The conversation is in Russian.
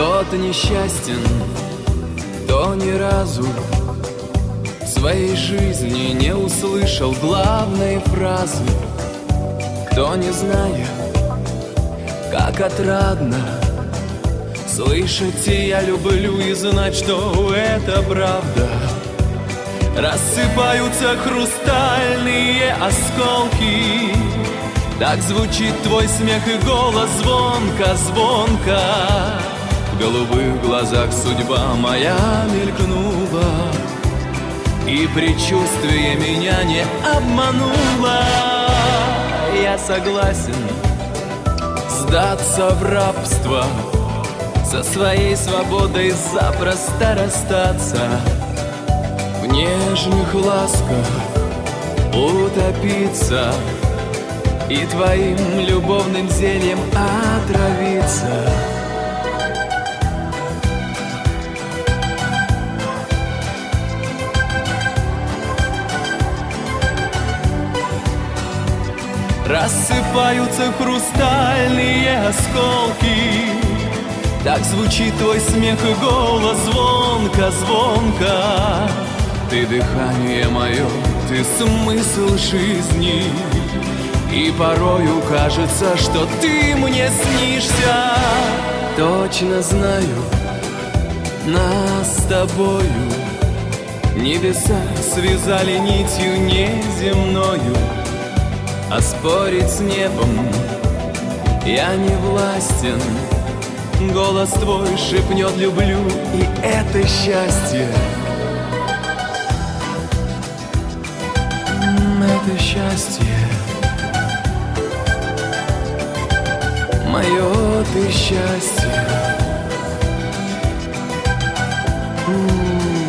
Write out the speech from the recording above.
Кто-то несчастен, кто ни разу в своей жизни не услышал главной фразы. Кто, не зная, как отрадно слышать «я люблю» и знать, что это правда. Рассыпаются хрустальные осколки, так звучит твой смех и голос звонко-звонко. В голубых глазах судьба моя мелькнула, и предчувствие меня не обмануло. Я согласен сдаться в рабство, со своей свободой запросто расстаться, в нежных ласках утопиться и твоим любовным зельем отравиться. Рассыпаются хрустальные осколки, так звучит твой смех и голос звонко-звонко. Ты дыхание мое, ты смысл жизни, и порою кажется, что ты мне снишься. Точно знаю, нас с тобою небеса связали нитью неземною, а спорить с небом я не властен. Голос твой шепнет «люблю», и это счастье. Это счастье, мое ты счастье.